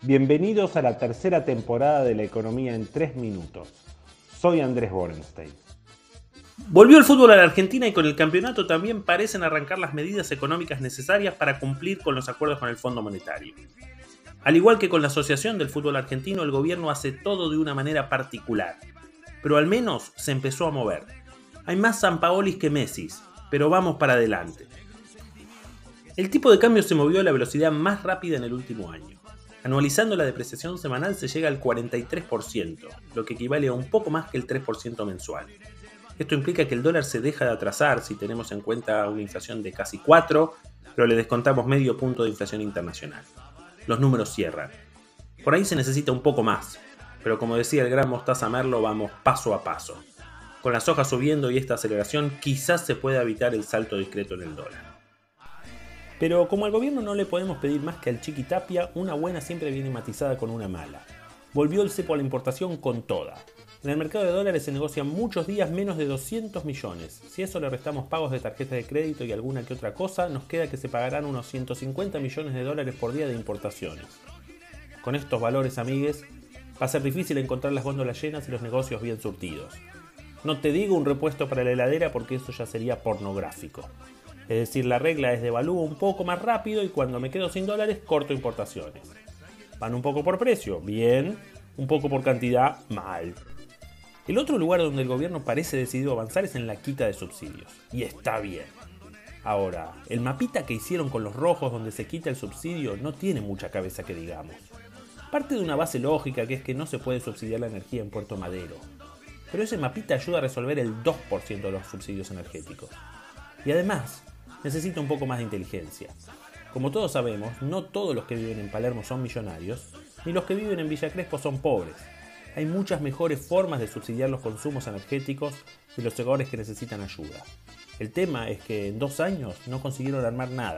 Bienvenidos a la tercera temporada de La Economía en 3 minutos. Soy Andrés Borenstein. Volvió el fútbol a la Argentina y con el campeonato también parecen arrancar las medidas económicas necesarias para cumplir con los acuerdos con el Fondo Monetario. Al igual que con la Asociación del Fútbol Argentino, el gobierno hace todo de una manera particular, pero al menos se empezó a mover. Hay más Sampaolis que Messis, pero vamos para adelante. El tipo de cambio se movió a la velocidad más rápida en el último año. Anualizando la depreciación semanal se llega al 43%, lo que equivale a un poco más que el 3% mensual. Esto implica que el dólar se deja de atrasar si tenemos en cuenta una inflación de casi 4, pero le descontamos medio punto de inflación internacional. Los números cierran. Por ahí se necesita un poco más, pero como decía el gran Mostaza Merlo, vamos paso a paso. Con la soja subiendo y esta aceleración, quizás se pueda evitar el salto discreto en el dólar. Pero como al gobierno no le podemos pedir más que al Chiqui Tapia, una buena siempre viene matizada con una mala. Volvió el cepo a la importación con toda. En el mercado de dólares se negocian muchos días menos de 200 millones. Si a eso le restamos pagos de tarjetas de crédito y alguna que otra cosa, nos queda que se pagarán unos 150 millones de dólares por día de importaciones. Con estos valores, amigues, va a ser difícil encontrar las góndolas llenas y los negocios bien surtidos. No te digo un repuesto para la heladera porque eso ya sería pornográfico. Es decir, la regla es devalúo un poco más rápido y cuando me quedo sin dólares corto importaciones. Van un poco por precio, bien, un poco por cantidad, mal. El otro lugar donde el gobierno parece decidido avanzar es en la quita de subsidios. Y está bien. Ahora, el mapita que hicieron con los rojos donde se quita el subsidio no tiene mucha cabeza que digamos. Parte de una base lógica que es que no se puede subsidiar la energía en Puerto Madero. Pero ese mapita ayuda a resolver el 2% de los subsidios energéticos. Y además, necesita un poco más de inteligencia. Como todos sabemos, no todos los que viven en Palermo son millonarios, ni los que viven en Villa Crespo son pobres. Hay muchas mejores formas de subsidiar los consumos energéticos de los hogares que necesitan ayuda. El tema es que en 2 años no consiguieron armar nada.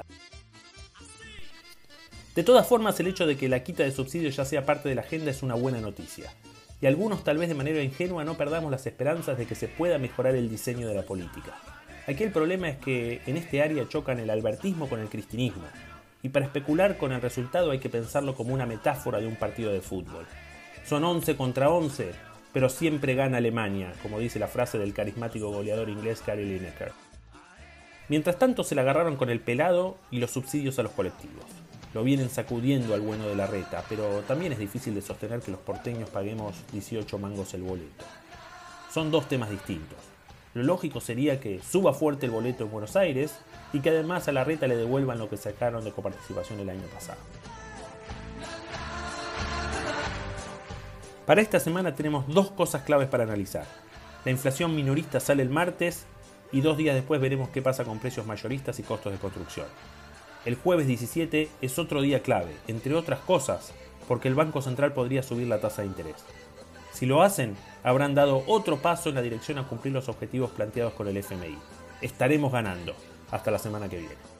De todas formas, el hecho de que la quita de subsidios ya sea parte de la agenda es una buena noticia. Y algunos, tal vez de manera ingenua, no perdamos las esperanzas de que se pueda mejorar el diseño de la política. Aquí el problema es que en este área chocan el albertismo con el cristinismo, y para especular con el resultado hay que pensarlo como una metáfora de un partido de fútbol. Son 11 contra 11, pero siempre gana Alemania, como dice la frase del carismático goleador inglés Gary Lineker. Mientras tanto se la agarraron con el pelado y los subsidios a los colectivos. Lo vienen sacudiendo al bueno de la reta, pero también es difícil de sostener que los porteños paguemos 18 mangos el boleto. Son dos temas distintos. Lo lógico sería que suba fuerte el boleto en Buenos Aires y que además a la reta le devuelvan lo que sacaron de coparticipación el año pasado. Para esta semana tenemos 2 cosas claves para analizar. La inflación minorista sale el martes y 2 días después veremos qué pasa con precios mayoristas y costos de construcción. El jueves 17 es otro día clave, entre otras cosas, porque el Banco Central podría subir la tasa de interés. Si lo hacen, habrán dado otro paso en la dirección a cumplir los objetivos planteados con el FMI. Estaremos ganando. Hasta la semana que viene.